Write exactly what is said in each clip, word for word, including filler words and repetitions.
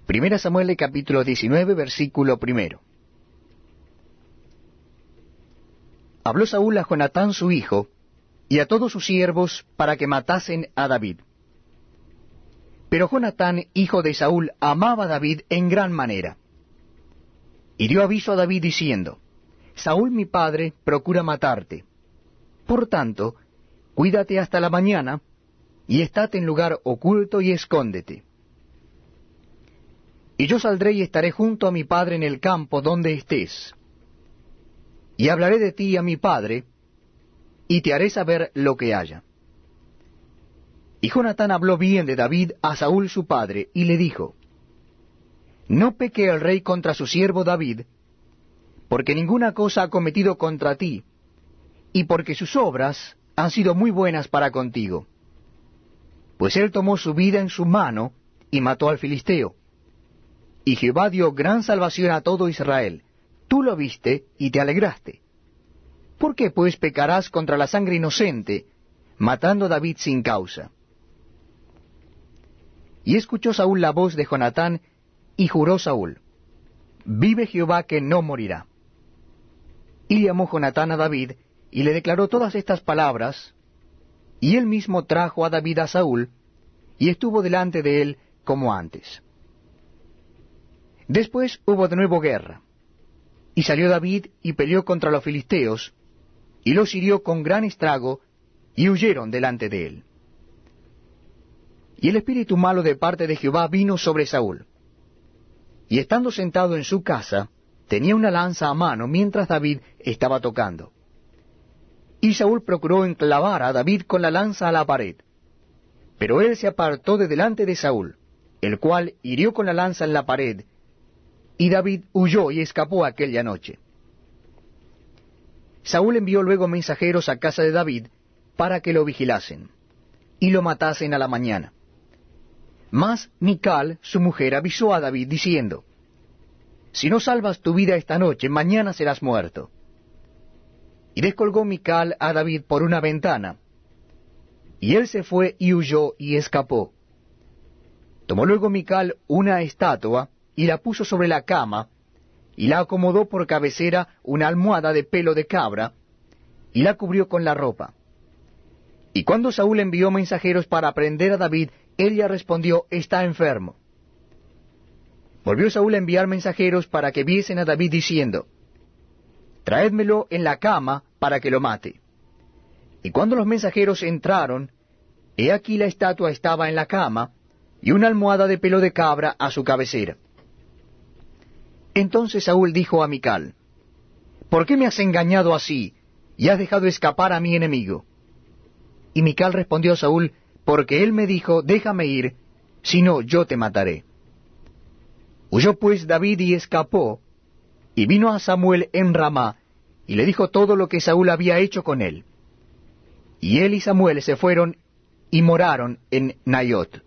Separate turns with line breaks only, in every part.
Primera Samuel capítulo diecinueve, versículo primero. Habló Saúl a Jonatán su hijo, y a todos sus siervos, para que matasen a David. Pero Jonatán, hijo de Saúl, amaba a David en gran manera. Y dio aviso a David diciendo, Saúl mi padre procura matarte. Por tanto, cuídate hasta la mañana, y estate en lugar oculto y escóndete. Y yo saldré y estaré junto a mi padre en el campo donde estés. Y hablaré de ti a mi padre, y te haré saber lo que haya. Y Jonatán habló bien de David a Saúl su padre, y le dijo, No peque el rey contra su siervo David, porque ninguna cosa ha cometido contra ti, y porque sus obras han sido muy buenas para contigo. Pues él tomó su vida en su mano, y mató al filisteo. Y Jehová dio gran salvación a todo Israel. Tú lo viste y te alegraste. ¿Por qué pues pecarás contra la sangre inocente, matando a David sin causa? Y escuchó Saúl la voz de Jonatán, y juró Saúl, Vive Jehová que no morirá. Y llamó Jonatán a David, y le declaró todas estas palabras, y él mismo trajo a David a Saúl, y estuvo delante de él como antes. Después hubo de nuevo guerra. Y salió David y peleó contra los filisteos, y los hirió con gran estrago, y huyeron delante de él. Y el espíritu malo de parte de Jehová vino sobre Saúl. Y estando sentado en su casa, tenía una lanza a mano mientras David estaba tocando. Y Saúl procuró enclavar a David con la lanza a la pared. Pero él se apartó de delante de Saúl, el cual hirió con la lanza en la pared, y David huyó y escapó aquella noche. Saúl envió luego mensajeros a casa de David para que lo vigilasen, y lo matasen a la mañana. Mas Mical, su mujer, avisó a David, diciendo, Si no salvas tu vida esta noche, mañana serás muerto. Y descolgó Mical a David por una ventana, y él se fue y huyó y escapó. Tomó luego Mical una estatua, y la puso sobre la cama, y la acomodó por cabecera una almohada de pelo de cabra, y la cubrió con la ropa. Y cuando Saúl envió mensajeros para prender a David, ella respondió, Está enfermo. Volvió Saúl a enviar mensajeros para que viesen a David, diciendo, Traédmelo en la cama para que lo mate. Y cuando los mensajeros entraron, he aquí la estatua estaba en la cama, y una almohada de pelo de cabra a su cabecera. Entonces Saúl dijo a Mical, ¿Por qué me has engañado así, y has dejado escapar a mi enemigo? Y Mical respondió a Saúl, Porque él me dijo, Déjame ir, si no yo te mataré. Huyó pues David y escapó, y vino a Samuel en Ramá, y le dijo todo lo que Saúl había hecho con él. Y él y Samuel se fueron, y moraron en Naiot.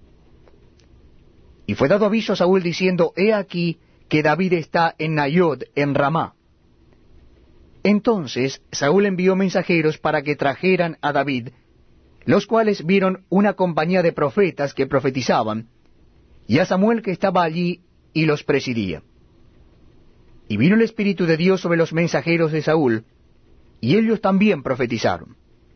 Y fue dado aviso a Saúl diciendo, He aquí que David está en Naiot, en Ramá. Entonces Saúl envió mensajeros para que trajeran a David, los cuales vieron una compañía de profetas que profetizaban, y a Samuel que estaba allí y los presidía. Y vino el Espíritu de Dios sobre los mensajeros de Saúl, y ellos también profetizaron.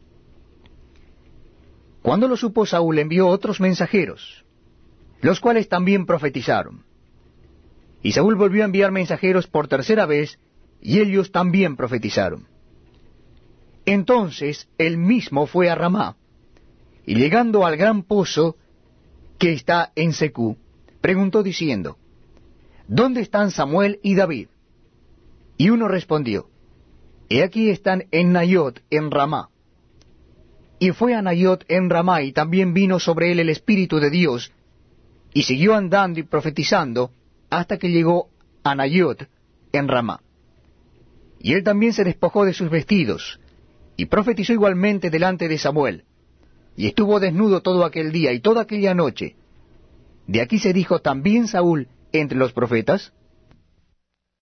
Cuando lo supo Saúl, envió otros mensajeros, los cuales también profetizaron. Y Saúl volvió a enviar mensajeros por tercera vez, y ellos también profetizaron. Entonces él mismo fue a Ramá, y llegando al gran pozo que está en Secú, preguntó diciendo, ¿Dónde están Samuel y David? Y uno respondió, He aquí están en Naiot, en Ramá. Y fue a Naiot en Ramá, y también vino sobre él el Espíritu de Dios, y siguió andando y profetizando, hasta que llegó a Naiot en Ramá. Y él también se despojó de sus vestidos, y profetizó igualmente delante de Samuel, y estuvo desnudo todo aquel día y toda aquella noche. De aquí se dijo, ¿también Saúl entre los profetas?